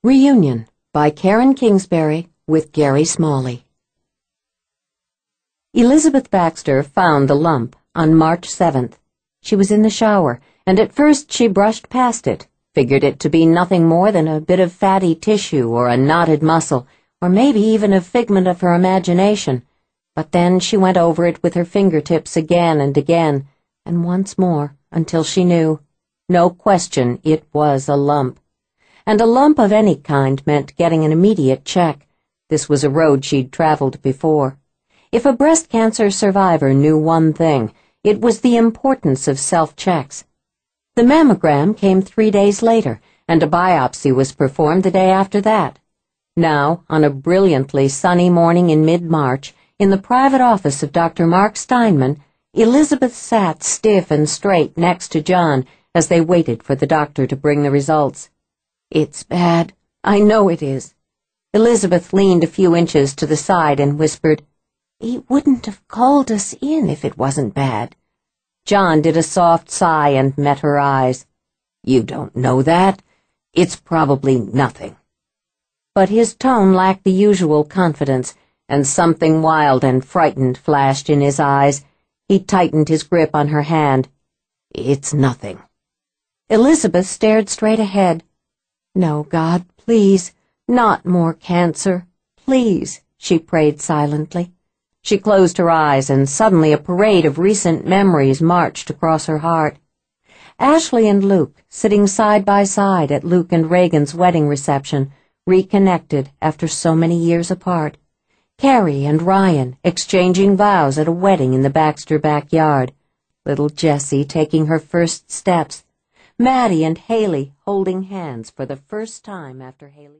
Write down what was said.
Reunion by Karen Kingsbury with Gary Smalley. Elizabeth Baxter found the lump on March 7th. She was in the shower, and at first she brushed past it, figured it to be nothing more than a bit of fatty tissue or a knotted muscle, or maybe even a figment of her imagination. But then she went over it with her fingertips again and again, and once more, until she knew. No question, it was a lump. And a lump of any kind meant getting an immediate check. This was a road she'd traveled before. If a breast cancer survivor knew one thing, it was the importance of self-checks. The mammogram came 3 days later, and a biopsy was performed the day after that. Now, on a brilliantly sunny morning in mid-March, in the private office of Dr. Mark Steinman, Elizabeth sat stiff and straight next to John as they waited for the doctor to bring the results. "It's bad. I know it is." Elizabeth leaned a few inches to the side and whispered, "He wouldn't have called us in if it wasn't bad." John did a soft sigh and met her eyes. "You don't know that. It's probably nothing." But his tone lacked the usual confidence, and something wild and frightened flashed in his eyes. He tightened his grip on her hand. "It's nothing." Elizabeth stared straight ahead. "No, God, please, not more cancer. Please," she prayed silently. She closed her eyes, and suddenly a parade of recent memories marched across her heart. Ashley and Luke, sitting side by side at Luke and Reagan's wedding reception, reconnected after so many years apart. Carrie and Ryan, exchanging vows at a wedding in the Baxter backyard. Little Jessie taking her first steps. Maddie and Haley holding hands for the first time after Haley